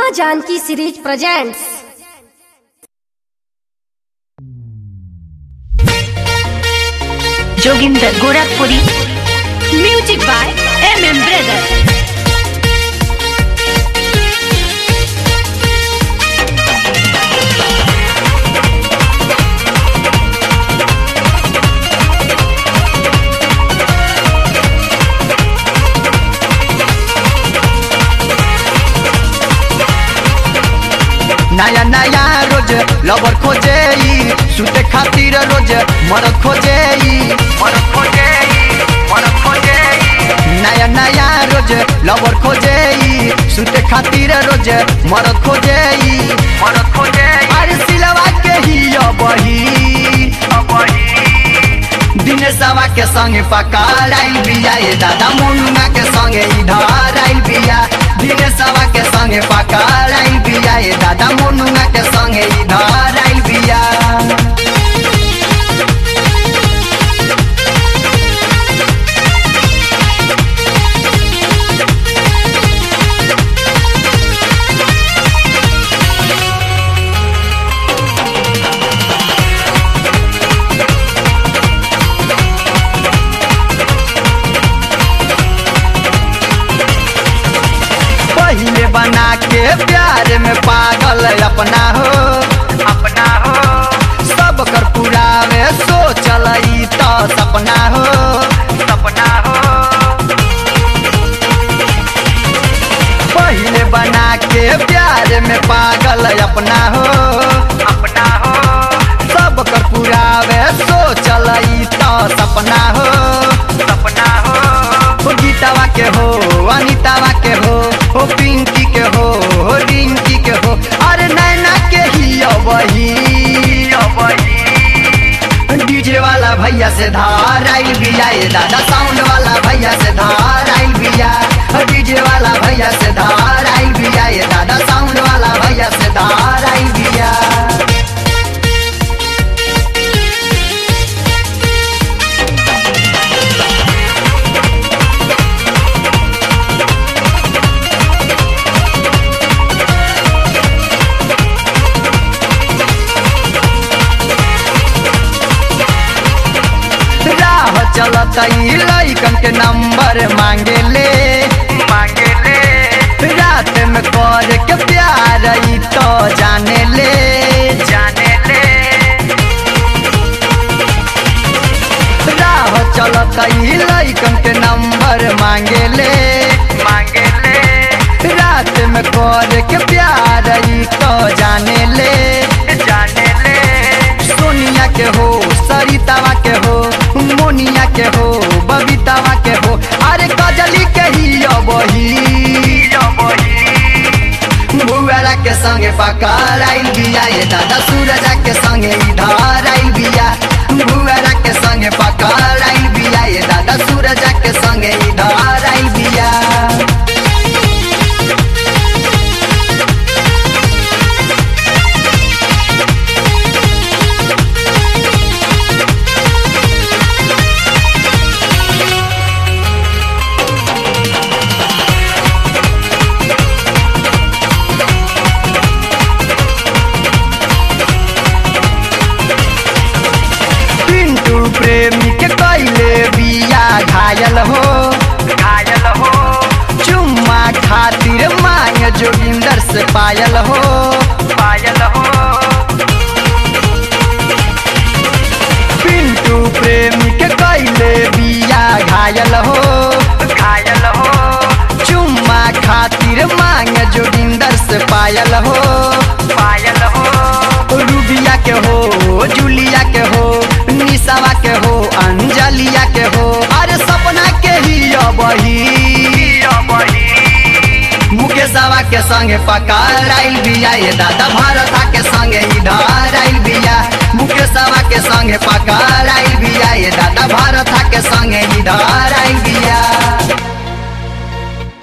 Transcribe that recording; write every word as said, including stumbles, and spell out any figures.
माँ Janaki series presents. Joginder Gorakhpuri, music by M M brother. नया नया रोज लवर खोजे सुते खातिर रोज मरद खोजे मरद खोजे मरद खोजे नया नया रोज लवर खोजे सुते खातिर रोज मरद खोजे मरद खोजे अरे सिलवा के ही अबही अबही दिनेशवा के संगे पकड़ाइल बिया ये दादा मुन्ना के संगे इधर आइल बिया दिनेशवा के संगे पकड़ाइल बिया ये दादा मुन्ना के संगे इधर आइल बिया। पहले बना के प्यार में पागल अपना हो अपना हो सब कर पुरावे सोचल तो सपना हो सपना हो पहले बना के प्यार में पागल अपना हो अपना हो सब कर पुरावे सोचल तो सपना हो सपना हो गीतावा के हो अनितावा के हो हो पिंकी के हो हो रिंकी के हो अरे नैना के ही अबही अबही डीजे वाला भैया से धार आइल बिया ये दादा साउंड वाला भैया से धार आइल बिया डीजे वाला भैया से धार आइल बिया ये दादा साउंड वाला भैया से धार आइल बिया। चलत लइकन के नंबर मांगे ले मांगे ले रात में कर के प्यार तो जाने ले जाने ले राह चलत लइकन के नंबर मांगे ले मांगे ले रात में कर के प्यार तो जाने ले जाने ले सोनिया के हो सरितावा के हो मोनिया के हो बबीतावा के हो अरे कजली के ही अबही भुआरा के संगे पकड़ाइल बिया ये दादा सूरजा के संगे इधर आइल बिया भुआरा के संगे पकड़ाइल बिया ये दादा सूरजा के संगे इधर आइल बिया। प्रेमी के कैले बिया घायल हो घायल हो चुम्मा खातिर मांग जोगिंदर से पायल हो पायल हो पिंटू प्रेमी के कैले बिया घायल हो घायल हो चुम्मा खातिर मांग जोगिंदर से पायल हो पायल हो रूबिया के हो जूलिया के हो निशावा के हो अंजलिया के हो अरे सपना के ही अबही मुकेशवा के संगे पकड़ाइल बिया ये दादा भारता के संगे इधर आइल बिया मुकेशवा के संगे पकड़ाइल बिया ये दादा भारता के संगे इधर